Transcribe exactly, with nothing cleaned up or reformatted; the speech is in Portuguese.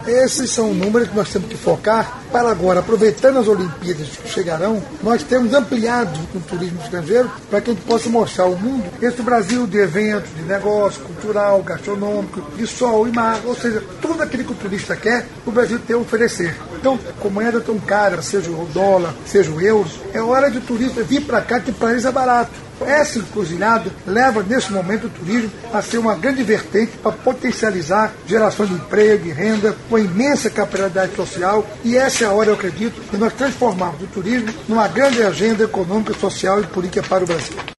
Esses são números que nós temos que focar para agora, aproveitando as Olimpíadas que chegarão, nós temos ampliado o turismo estrangeiro para que a gente possa mostrar ao mundo esse Brasil de eventos, de negócio, cultural, gastronômico, de sol e mar, ou seja, tudo aquilo que o turista quer, o Brasil tem a oferecer. Então, como a moeda tão cara, seja o dólar, seja o euro, é hora de o turista vir para cá, que para eles é barato. Essa encruzilhada leva, nesse momento, o turismo a ser uma grande vertente para potencializar geração de emprego e renda, com imensa capilaridade social, e essa é a hora, eu acredito, de nós transformarmos o turismo numa grande agenda econômica, social e política para o Brasil.